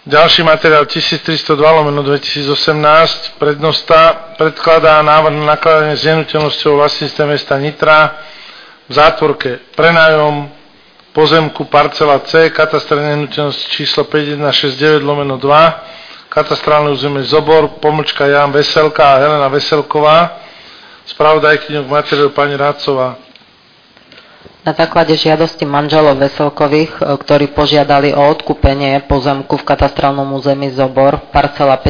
Ďalší materiál 1302/2018. Prednosta predkladá návrh na nakladanie s nehnuteľnosťou vlastníctve mesta Nitra v zátvorke prenájom pozemku parcela C, katastrálne nehnuteľnosti číslo 5169/2, katastrálne územie Zobor, Jan Veselka a Helena Veselková. Spravodajkyňou k materiálu pani Rácová. Na základe žiadosti manželov Veselkových, ktorí požiadali o odkúpenie pozemku v katastrálnom území Zobor, parcela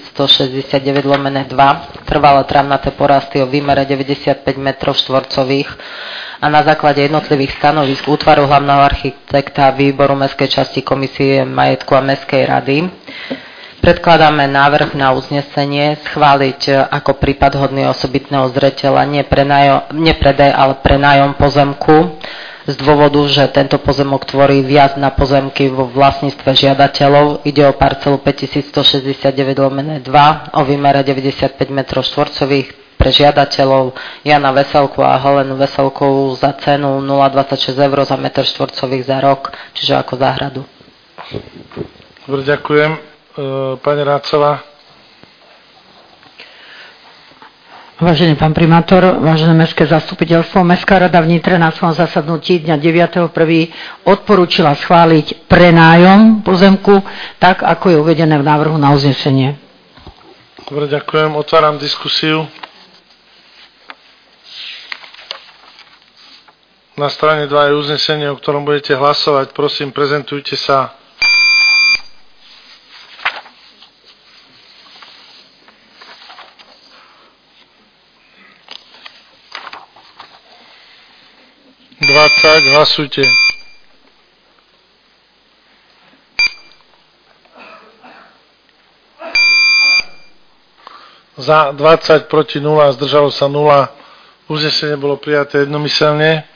5169/2, trvalé travnaté porasty o výmere 95 m2 a na základe jednotlivých stanovisk útvaru hlavného architekta výboru mestskej časti Komisie majetku a mestskej rady, predkladáme návrh na uznesenie schváliť ako prípad hodný osobitného zreteľa nie predaj, ale prenájom pozemku z dôvodu, že tento pozemok tvorí viac na pozemky vo vlastníctve žiadateľov. Ide o parcelu 5169/2 o výmere 95 m2 pre žiadateľov Jana Veselku a Helenu Veselkovú za cenu 0,26 eur za metr štvorcových za rok, čiže ako záhradu. Dobre, ďakujem. Pani Rácová. Vážený pán primátor, vážené mestské zastupiteľstvo, Mestská rada v Nitre na svojom zasadnutí dňa 9.1. odporúčila schváliť prenájom pozemku, tak ako je uvedené v návrhu na uznesenie. Dobre, ďakujem. Otváram diskusiu. Na strane 2 je uznesenie, o ktorom budete hlasovať. Prosím, prezentujte sa. Hlasujte. Za 20, proti 0, zdržalo sa 0. Uznesenie bolo prijaté jednomyselne.